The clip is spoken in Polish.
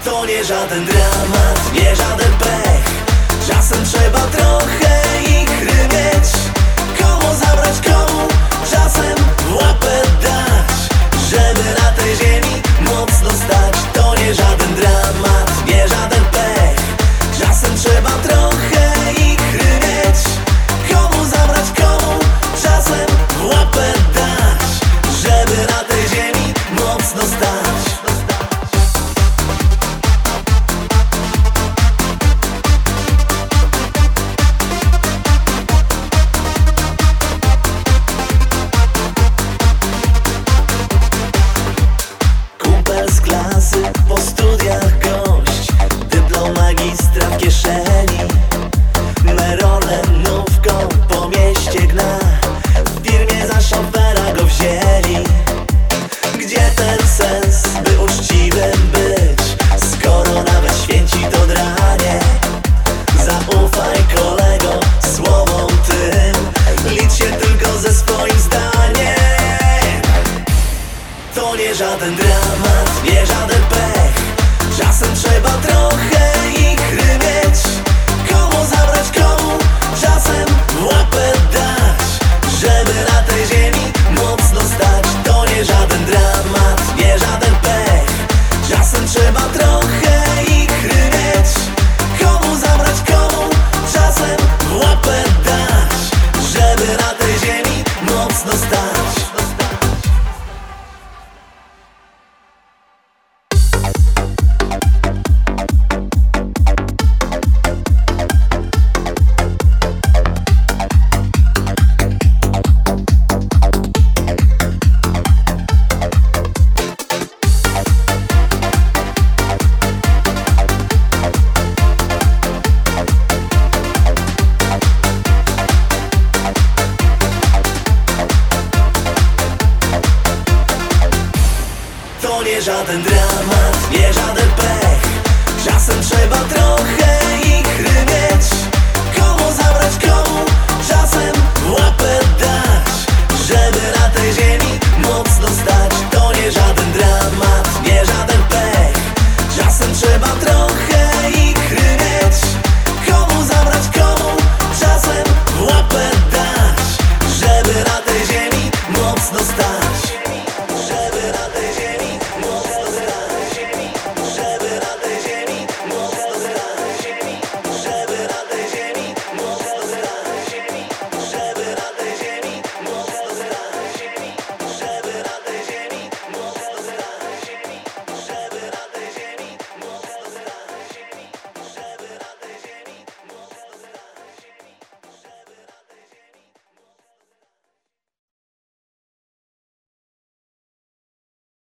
To nie żaden dramat, nie żaden pech. Czasem trzeba trochę ichry mieć. Komu zabrać, komu czasem w łapę dać, żeby na tej ziemi mocno stać. To nie żaden dramat, nie żaden pech. Czasem trzeba trochę ichry mieć. Komu zabrać, komu czasem w łapę dać, żeby na tej ziemi mocno stać. Z klasy, po studiach gość, dyplom magistra w kieszeni. Merole nówką po mieście gna, w firmie za szofera go wzięli. Gdzie ten sens, by uczciwym być, skoro nawet święci to dranie? Zaufaj kolego słowom tym, licz się tylko ze swoim zdaniem. To nie żaden dramat, nie żaden pech. Czasem trzeba trochę ichry mieć. Komu zabrać, komu czasem w łapę dać, żeby na tej ziemi mocno stać. To nie żaden dramat, nie żaden pech. Czasem trzeba trochę ichry mieć. Komu zabrać, komu czasem w łapę dać, żeby na tej ziemi mocno stać. To nie żaden dramat.